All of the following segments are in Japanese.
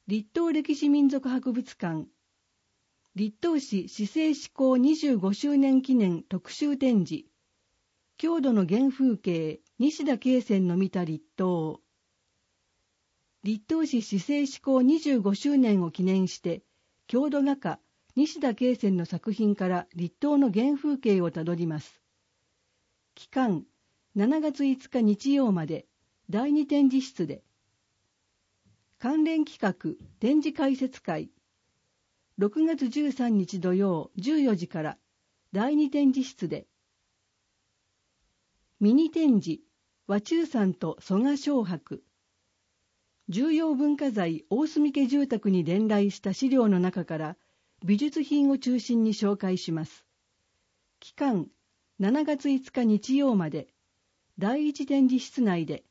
立東歴史民族博物館、立東市市政施行25周年記念特集展示、郷土の原風景、西田慶泉の見た立東。立東市市政施行25周年を記念して、郷土画家、西田慶泉の作品から立東の原風景をたどります。期間、7月5日日曜まで、第2展示室で。関連企画、展示解説会。6月13日土曜14時から、第2展示室で。ミニ展示、和中山と蘇我昌博。重要文化財大住家住宅に伝来した資料の中から美術品を中心に紹介します。期間、7月5日日曜まで、第1展示室内で。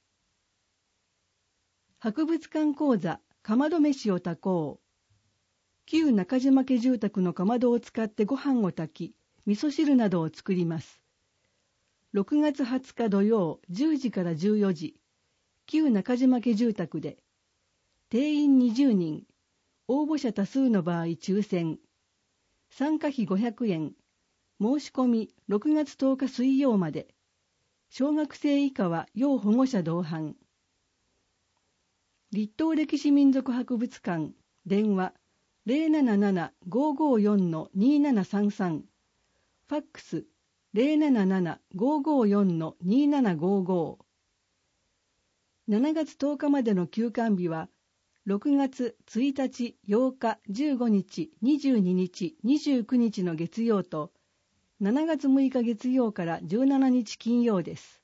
博物館講座、かまど飯を炊こう。旧中島家住宅のかまどを使ってご飯を炊き、味噌汁などを作ります。6月20日土曜10時から14時、旧中島家住宅で、定員20人、応募者多数の場合抽選、参加費500円、申し込み6月10日水曜まで、小学生以下は要保護者同伴。立東歴史民族博物館、電話 077-554-2733、ファックス 077-554-2755。7月10日までの休館日は、6月1日、8日、15日、22日、29日の月曜と、7月6日月曜から17日金曜です。